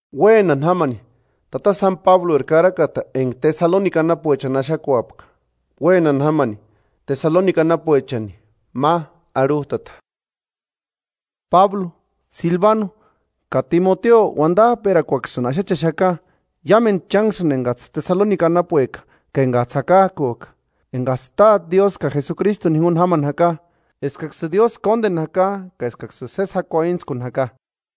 Buenan hamani, tata San Pablo ercarakata en Tesalónica napuecha nashakuapka. Buenan hamani, Tesalónica napuechani, ma arutata. Pablo, Silvano, ka Timoteo wanda pera kwaksan ashachashaka, yamen chanson engats Tesalónica napueka, que engatsakakuk, engasta Dios ka Jesucristo ningún haman haka, escaxe Dios conden haka, ka escaxe sesa coins kun haka.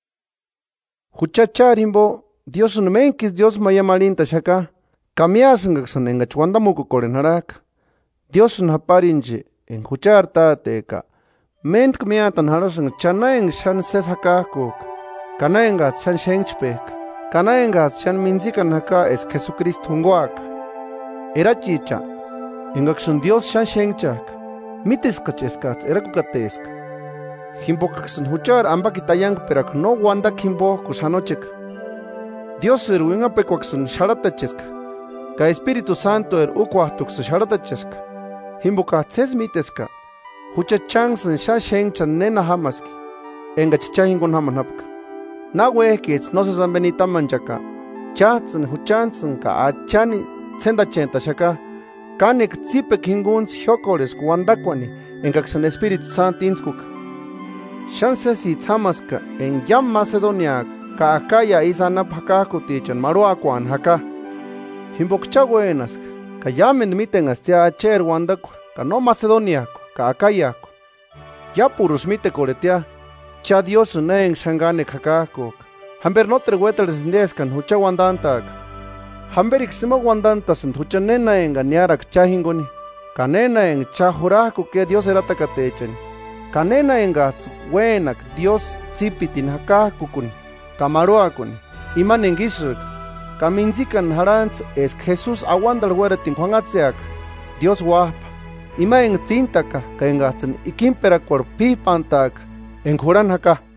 Huchacharimbo, Dios un menkis Dios mayamalinta shaka, kamiasangakson engachwandamuku korenharaka. Dios un haparinji en hucharta teka. Ment kmiatan harasan chanaeng shan sesakakuk. Kanaengat shan shenchpek. Kanaengat shan minzikan haka es Jesucristo hunguak. Erachicha. Engakson Dios shan shenchak. Miteskacheskats erakukatesk. Himpokakson huchar ambakitayang perak no wanda kimbo kusanochek. Dios eruinga pekwakson sharatachesca. Ka Espíritu Santo ukwahtuksa sharatachesca. Himbokatses mitesca. Huchachangson shashengchan nena hamaski. Engachichahingon hamanapka. Nawehkits no se zambenita manchaka. Chatsen huchansen ka achani tsendachenta shaka. Kanek tsipek hinguns hyokores kuandakwani. Engakson Espíritu Santo inskuk. Shansesi tsamaska en Yam Macedonia ka Acaya isanap hakakutichan maruakuan haka. Himbokchawenaska ka yamen mitengas tia acher wandakwa ka no Macedonia ka Acaya. Ya purus mite koretia cha Dios neng shangane hakakuk. Hamber notre wetres ndeskan hucha wandantak. Hamberik sima wandantas hucha nena engañarak chahingoni. Kanena en chahuraku que Dios eratakatechan. Kanena engas wenak Dios zipitin hakakukun. Kamaruakun. Iman engishuk. Kaminzikan harantz es Jesús awandal weretin juangatseak. Dios wapa. Ima en tintaka ka engatsen ikimpera por pipantak. En juran haka.